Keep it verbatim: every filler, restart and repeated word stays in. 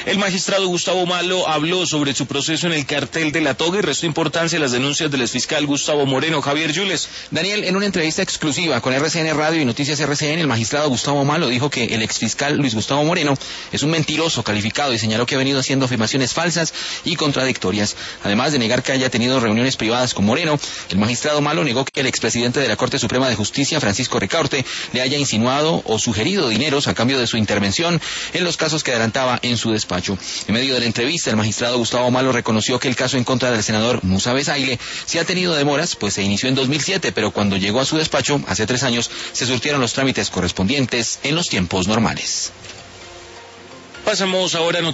El magistrado Gustavo Malo habló sobre su proceso en el cartel de La Toga y restó importancia a las denuncias del exfiscal Gustavo Moreno. Javier Yules. Daniel, en una entrevista exclusiva con R C N Radio y Noticias R C N, el magistrado Gustavo Malo dijo que el exfiscal Luis Gustavo Moreno es un mentiroso calificado y señaló que ha venido haciendo afirmaciones falsas y contradictorias. Además de negar que haya tenido reuniones privadas con Moreno, el magistrado Malo negó que el expresidente de la Corte Suprema de Justicia, Francisco Ricaurte, le haya insinuado o sugerido dineros a cambio de su intervención en los casos que adelantaba en su despacho. En medio de la entrevista, el magistrado Gustavo Malo reconoció que el caso en contra del senador Musa Bezaile sí ha tenido demoras, pues se inició en dos mil siete, pero cuando llegó a su despacho, hace tres años, se surtieron los trámites correspondientes en los tiempos normales. Pasamos ahora a